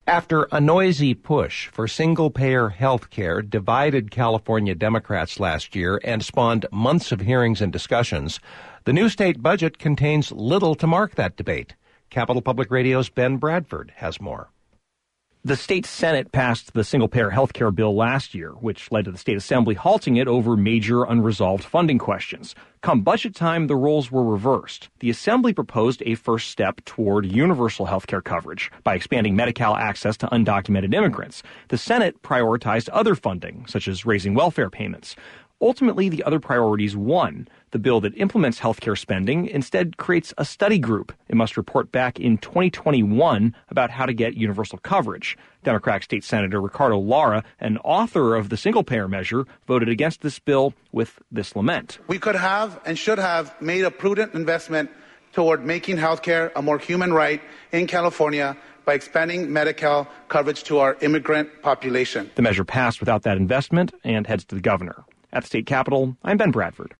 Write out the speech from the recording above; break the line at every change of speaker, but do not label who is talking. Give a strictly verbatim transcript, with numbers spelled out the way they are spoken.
After a noisy push for single-payer health care divided California Democrats last year and spawned months of hearings and discussions, the new state budget contains little to mark that debate. Capital Public Radio's Ben Bradford has more.
The state Senate passed the single-payer health care bill last year, which led to the state assembly halting it over major unresolved funding questions. Come budget time, the roles were reversed. The assembly proposed a first step toward universal health care coverage by expanding Medi-Cal access to undocumented immigrants. The Senate prioritized other funding, such as raising welfare payments. Ultimately, the other priorities won. The bill that implements healthcare spending instead creates a study group. It must report back in twenty twenty-one about how to get universal coverage. Democratic State Senator Ricardo Lara, an author of the single-payer measure, voted against this bill with this lament.
We could have and should have made a prudent investment toward making healthcare a more human right in California by expanding Medi-Cal coverage to our immigrant population.
The measure passed without that investment and heads to the governor. At the state capitol, I'm Ben Bradford.